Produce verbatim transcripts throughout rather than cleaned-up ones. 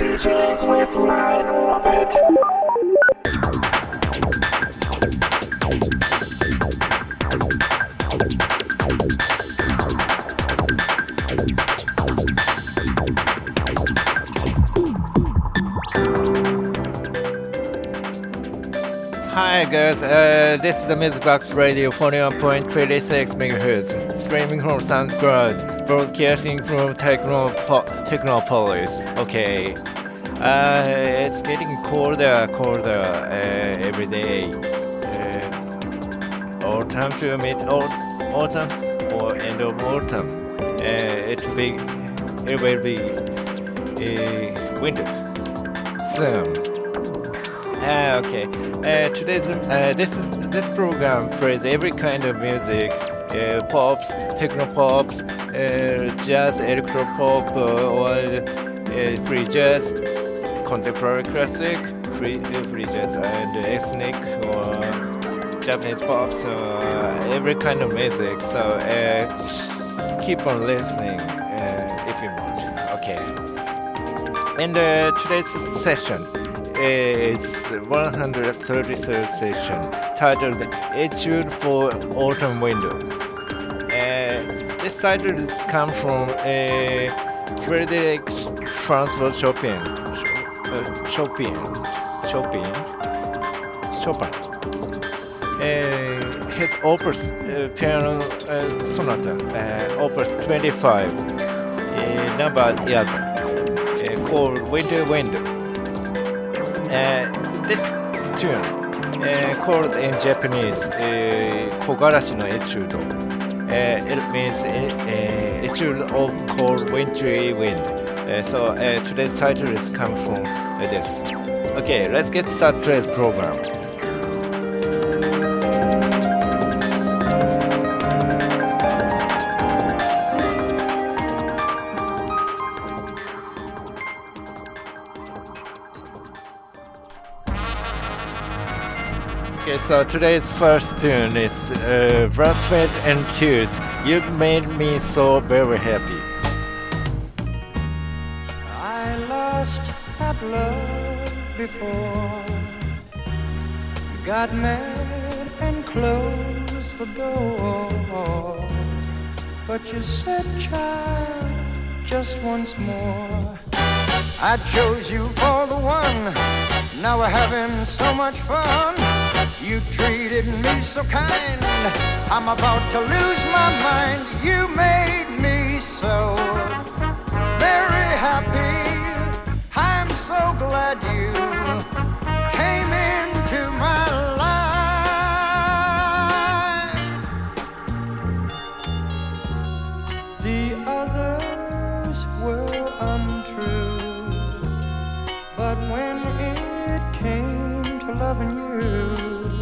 D J with Line Orbit. Hi guys, uh, this is the Music Box Radio forty-one point three six megahertz, streaming from SoundCloud, broadcasting from Technopo- Technopolis. Okay, uh, it's getting colder, colder uh, every day. Uh, autumn to mid autumn or end of autumn. Uh, it will be, it will be uh, winter soon. Ah, okay. Uh, today's uh, this this program plays every kind of music: uh, pops, techno pops, uh, jazz, electro pop, uh, or uh, free jazz, contemporary classic, free uh, free jazz, and ethnic or Japanese pops. Uh, every kind of music. So uh, keep on listening uh, if you want. Okay. And uh, today's session is one hundred thirty-third session titled Etude for Autumn Window. Uh, this title is come from uh, Frederic Francois Chopin. Uh, Chopin. Chopin. Chopin. Uh, his opus uh, piano uh, sonata, uh, opus twenty-five, uh, number eleven, uh, called Winter Window. Uh, this tune, uh, called in Japanese uh, Kogarashi no Etude, uh, it means uh, Etude of Cold Wintry Wind. Uh, so uh, today's title is come from uh, this. Okay, let's get started today's program. Okay, so today's first tune is uh, Blood, Sweat and Tears. You've made me so very happy. I lost that love before. Got mad and closed the door. But you said, child, just once more. I chose you for the one. Now we're having so much fun. You treated me so kind. I'm about to lose my mind. You made me so very happy. I'm so glad you came into my life. The others were untrue, but when it came to loving you,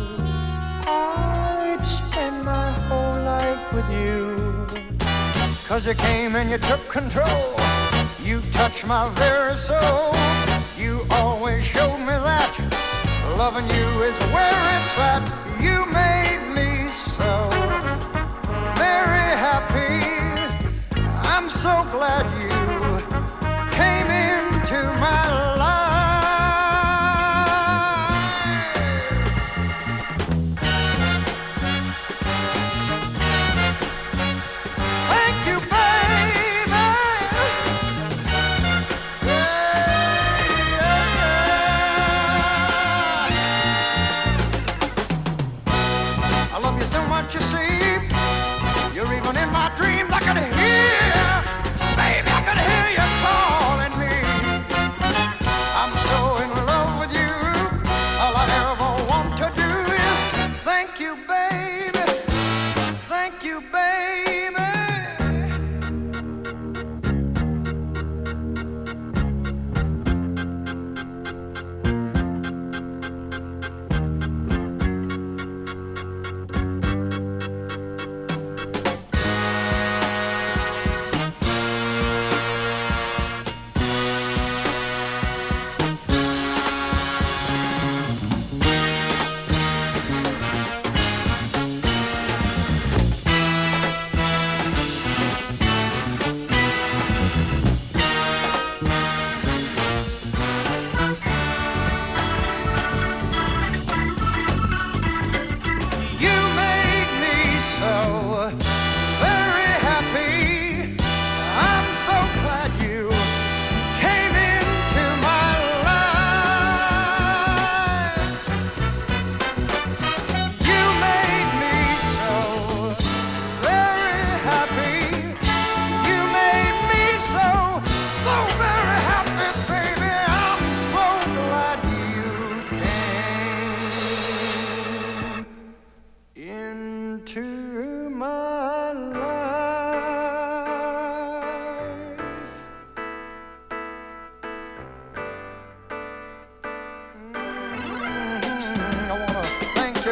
I'd spend my whole life with you. Cause you came and you took control. You touched my very soul. You always showed me that loving you is where it's at. You made me so very happy. I'm so glad you came into my life. You see, you're even in my dreams. I could hear, baby, I could hear.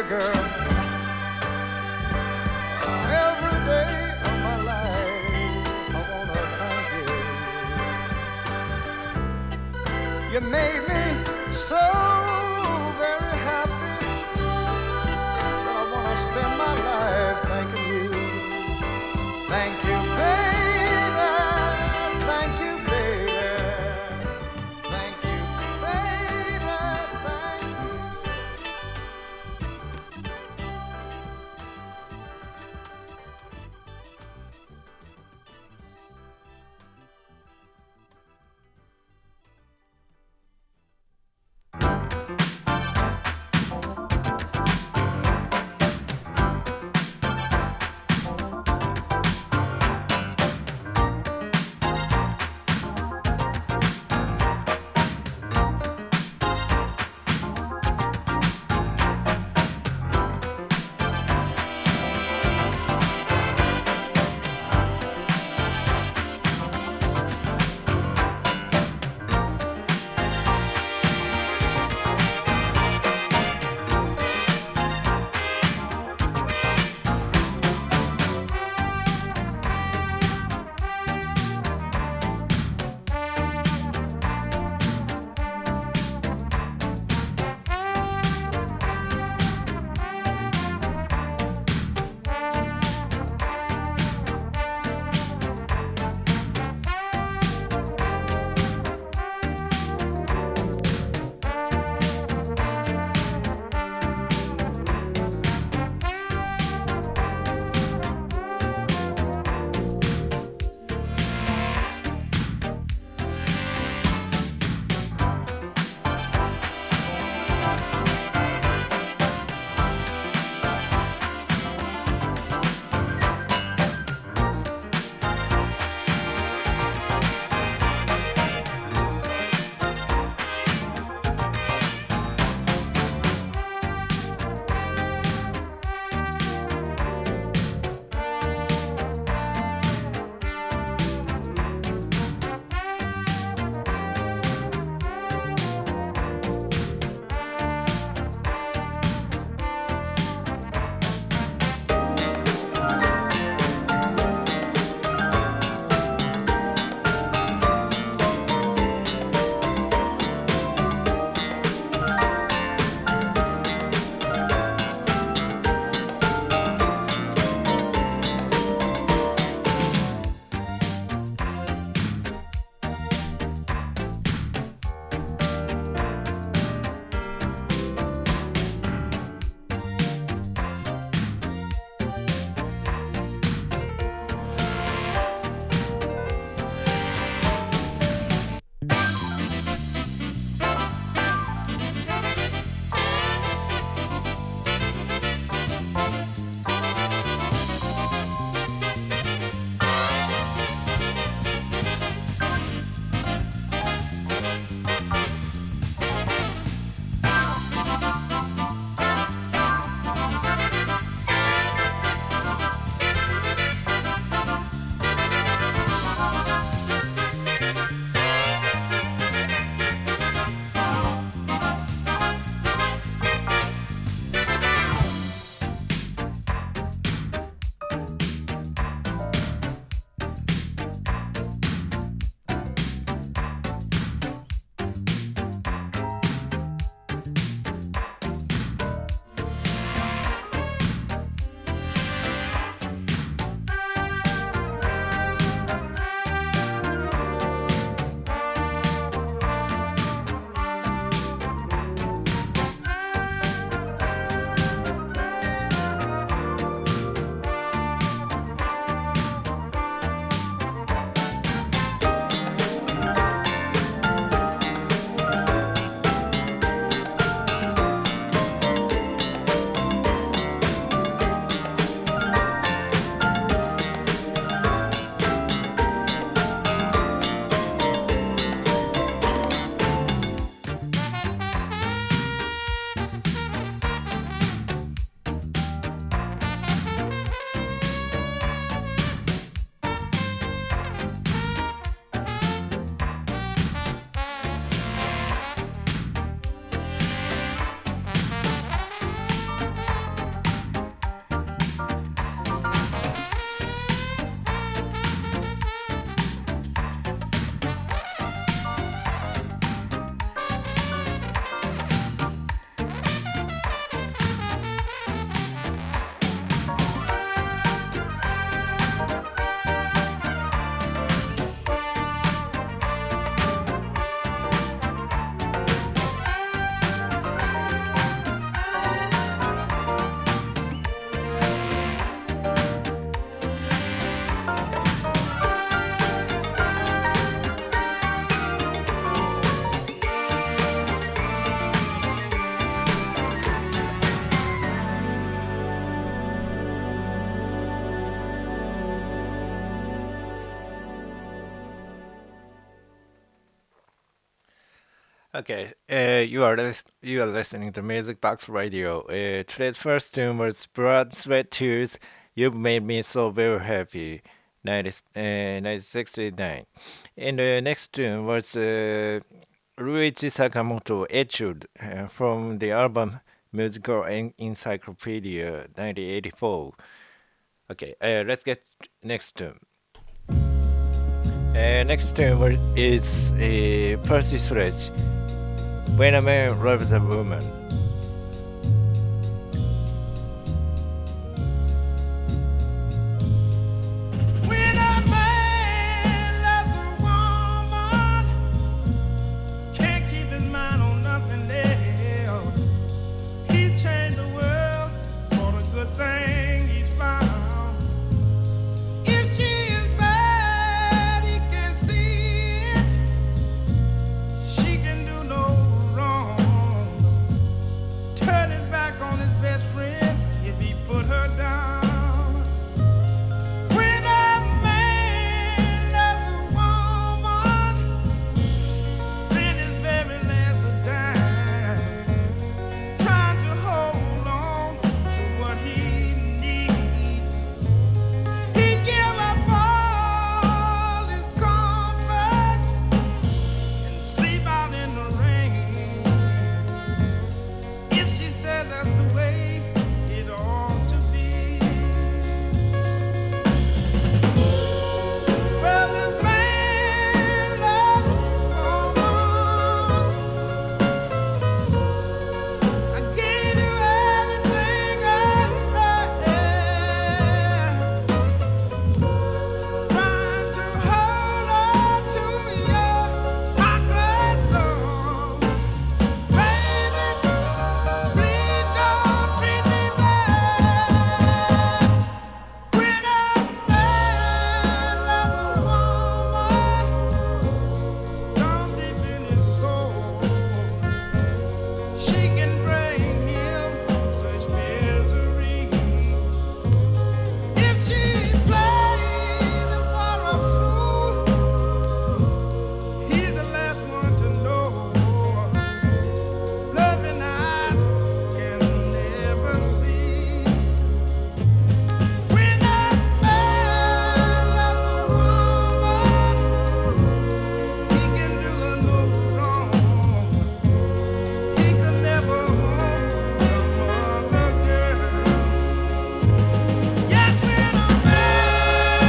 girl. Every day of my life, I wanna thank you. You made me so very happy that I wanna spend my life thanking you. Thank you, baby. Thank you, baby. Thank you, baby. Thank you. Okay, uh, you are lis- you are listening to Music Box Radio. Uh, today's first tune was Blood, Sweat, Tears. You've made me so very happy. ninety, uh, nineteen sixty-nine. And the next tune was uh, Ruichi Sakamoto Etude uh, from the album Musical En- Encyclopedia nineteen eighty-four. Okay, uh, let's get next tune. Uh, next tune wa- is uh, Percy Sledge. When a Man Loves a Woman. When a man loves a woman, can't keep his mind on nothing else. He changed the world for the good thing he's found. If she is bad, he can see it. She can do no wrong. Turning back on his best friend if he put her down. When a man loves a woman, spend his very last dime, trying to hold on to what he needs. He give up all his comforts and sleep out in the rain. If she said that's the way it ought to be. Well, this man loves a woman. I gave you everything I had. Trying to hold on to your heartless love. Baby, please don't treat me bad. When a man loves a woman, down deep in his soul, she can bring him such misery. If she plays him for a fool, he's the last one to know. Loving eyes can never see. When a man loves a woman, he can do her no wrong. He could never harm some other girl. Yes, when a man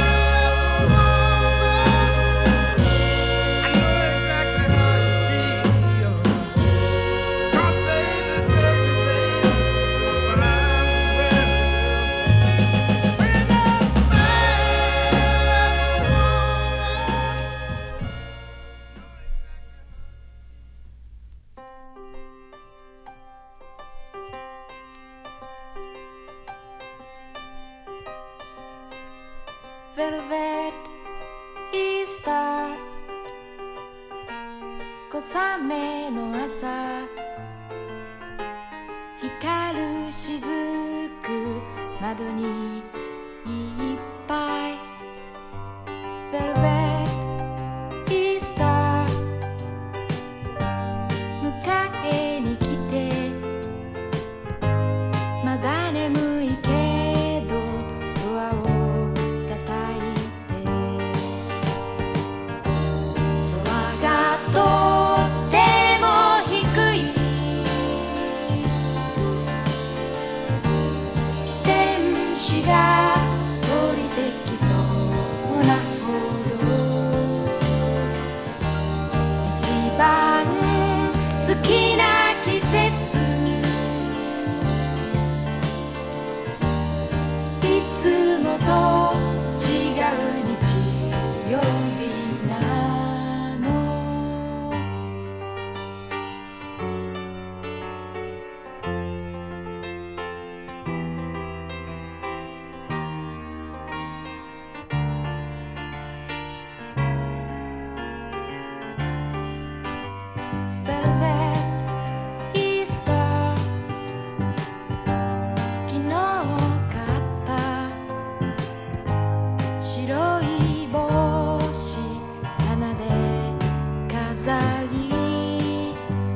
loves a woman, I know exactly how you feel. 'Cause baby, baby, baby, but I'm very when a man loves a Velvet Easter 小雨の朝光る雫窓にいっぱい Velvet Easter 迎えに来てまだ眠いけどドアを叩いて空がとっても低い天使が降りてきそうなほど一番好きな季節いつもと違う日曜日なのベルベットイースター昨日買った白い帽子花で飾り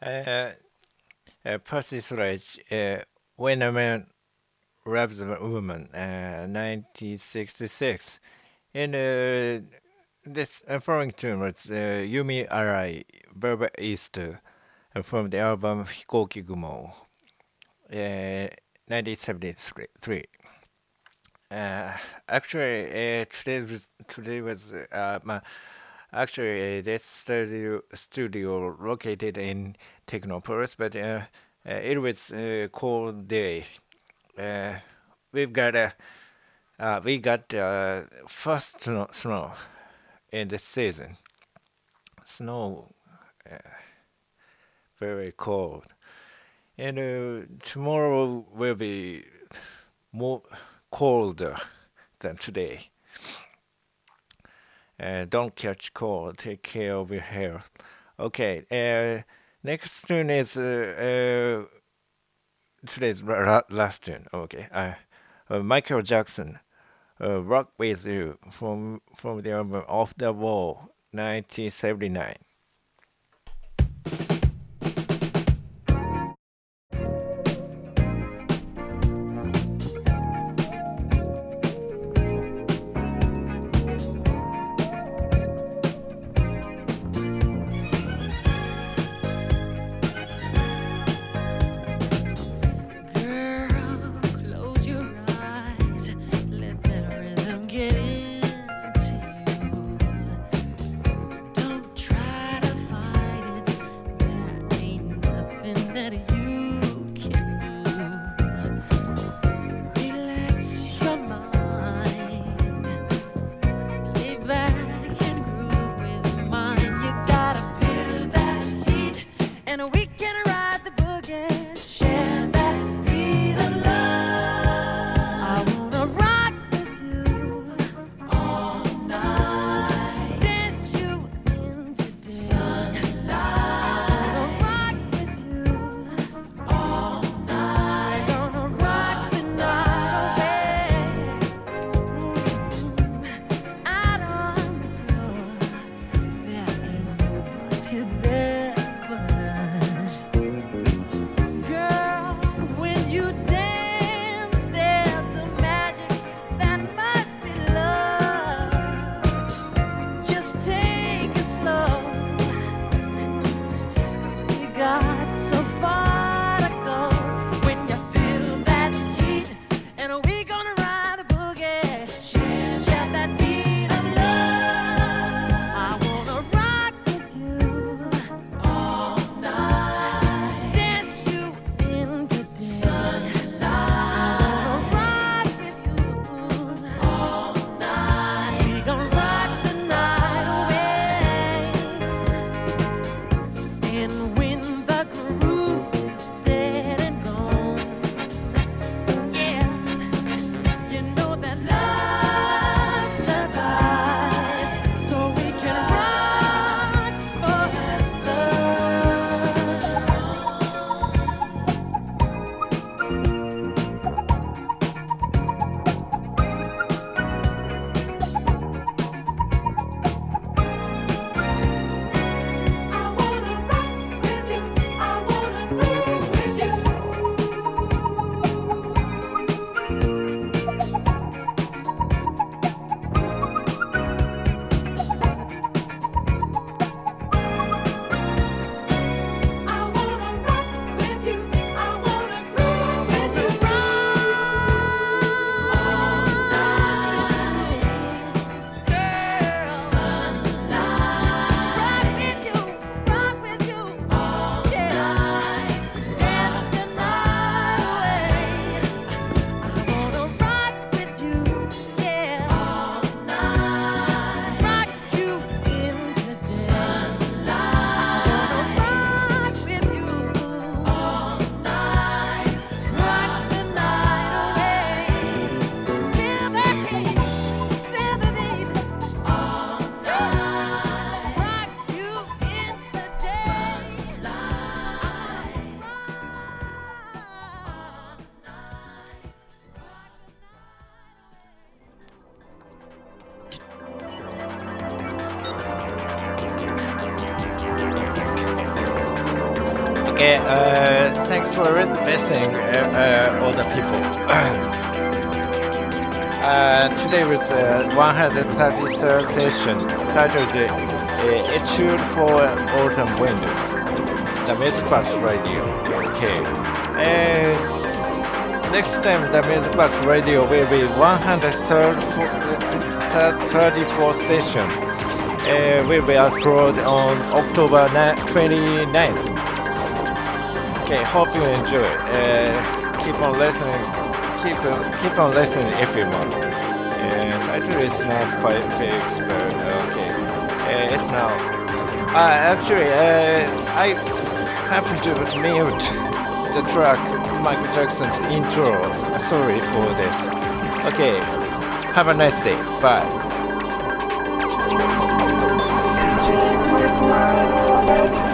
Uh, uh, Percy Sledge, uh, When a Man Loves a Woman, uh, nineteen sixty-six. And uh, this uh, following tune was uh, Yumi Arai, Berber East, uh, from the album Hikoki Gumo, uh, nineteen seventy-three. Uh, actually, uh, today was today was uh, my actually uh, this studio studio located in Technopolis, but uh, uh, it was a cold day. Uh, we've got a uh, we got uh, first snow, snow in this season. Snow, uh, very cold, and uh, tomorrow will be more colder than today. Uh, don't catch cold. Take care of your health. Okay. Uh, next tune is uh, uh, today's last tune. Okay. Uh, uh, Michael Jackson, uh, "Rock with You" from from the album "Off the Wall," nineteen seventy-nine. Girl, close your eyes. Let that rhythm get into you. Don't try listening, uh, uh, all the people. uh, today was the uh, one hundred thirty-third session titled uh, Etude for Autumn Wind, the Music Box Radio. Okay. Uh, next time, the Music Box Radio will be one hundred thirty-fourth session. Uh, will be uploaded on October twenty-ninth. Okay, hope you enjoy it. Uh, keep on listening. Keep keep on listening if you want. And I do it's not quite fixed, but okay. Uh, it's now. Uh, actually, uh, I happen to mute the track Michael Jackson's intro. Sorry for this. Okay, have a nice day. Bye. With my orbit.